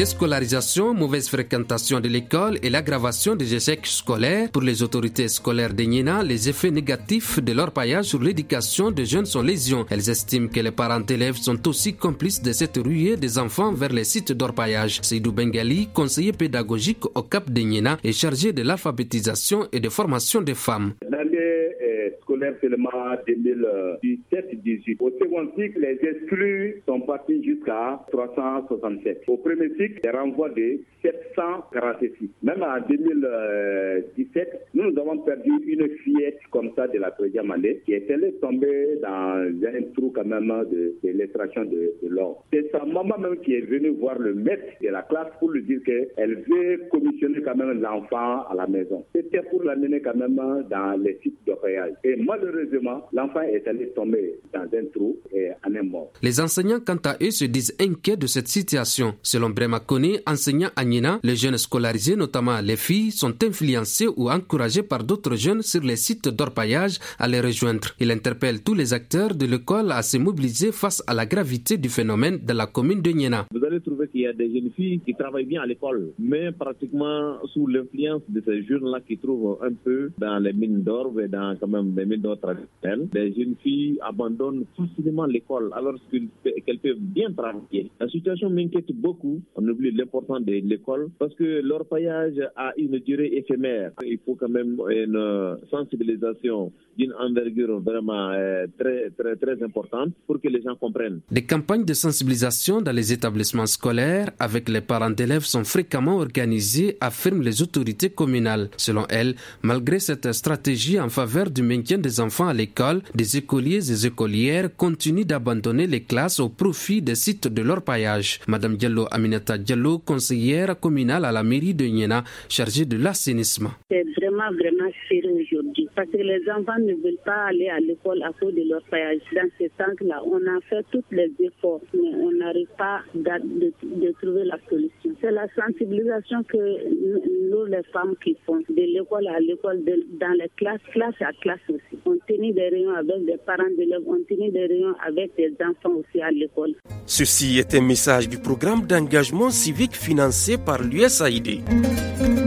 Déscolarisation, mauvaise fréquentation de l'école et l'aggravation des échecs scolaires. Pour les autorités scolaires de Niena, les effets négatifs de l'orpaillage sur l'éducation des jeunes sont légion. Elles estiment que les parents d'élèves sont aussi complices de cette ruée des enfants vers les sites d'orpaillage. Seydou Bengali, conseiller pédagogique au Cap de Niena, est chargé de l'alphabétisation et de formation des femmes. Scolaire seulement 2017-18. Au second cycle, les exclus sont partis jusqu'à 367. Au premier cycle, les renvois de 746. Même en 2017, nous avons perdu une fillette comme ça de la 3e année qui est allée tomber dans un trou quand même de l'extraction de l'or. C'est sa maman même qui est venue voir le maître de la classe pour lui dire qu'elle veut commissionner quand même l'enfant à la maison. C'était pour l'amener quand même dans les sites d'orpaillage. Et malheureusement, l'enfant est allé tomber dans un trou et en est mort. Les enseignants, quant à eux, se disent inquiets de cette situation. Selon Brema Kone, enseignant à Niena, les jeunes scolarisés, notamment les filles, sont influencés ou encouragés par d'autres jeunes sur les sites d'orpaillage à les rejoindre. Il interpelle tous les acteurs de l'école à se mobiliser face à la gravité du phénomène dans la commune de Niena. Vous allez trouver qu'il y a des jeunes filles qui travaillent bien à l'école, mais pratiquement sous l'influence de ces jeunes-là qui trouvent un peu dans les mines d'or et dans quand même les mines d'or traditionnelles. Les jeunes filles abandonnent facilement l'école alors qu'elles peuvent bien travailler. La situation m'inquiète beaucoup. On oublie l'importance de l'école parce que l'orpaillage a une durée éphémère. Il faut quand même une sensibilisation d'une envergure vraiment très importante pour que les gens comprennent. Des campagnes de sensibilisation dans les établissements scolaires avec les parents d'élèves sont fréquemment organisées, affirment les autorités communales. Selon elles, malgré cette stratégie en faveur du maintien des enfants à l'école, des écoliers et écolières continuent d'abandonner les classes au profit des sites de l'orpaillage. Madame Diallo Aminata Diallo, conseillère communale à la mairie de Niena, chargée de l'assainissement. C'est vraiment sérieux aujourd'hui parce que les enfants ne veulent pas aller à l'école à cause de l'orpaillage. Dans ce sens-là, on a fait tous les efforts, mais on n'arrive pas de trouver la solution. C'est la sensibilisation que nous, les femmes, qui font de l'école à l'école, dans les classes à classe aussi. On tenait des réunions avec des parents d'élèves, on tenait des réunions avec des enfants aussi à l'école. Ceci est un message du programme d'engagement civique financé par l'USAID.